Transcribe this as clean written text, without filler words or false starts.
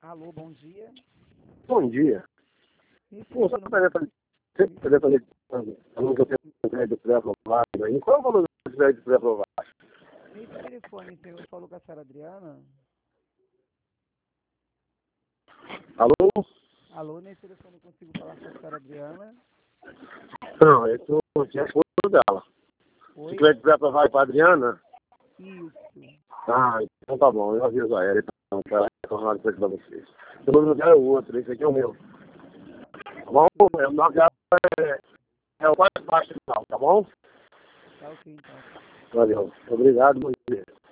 Alô, bom dia. Bom dia. Esse Pô, só número para fazer falando que eu tenho um crédito pré-aprovado aí. Qual é o valor do crédito pré-aprovado? Nesse telefone, eu falo com a senhora Adriana. Alô? Alô, nesse telefone eu consigo falar com a senhora Adriana. Não, eu sou a esposa dela. Se Oi? crédito pré-aprovado para a Adriana? Isso. Ah, então tá bom. Eu aviso a ela, então, para ela retornar depois para vocês. O número dela é o outro, esse aqui é o meu. Tá bom? O nome dela é o mais baixo final, tá bom? Tá ok, então. Valeu. Obrigado, bom dia.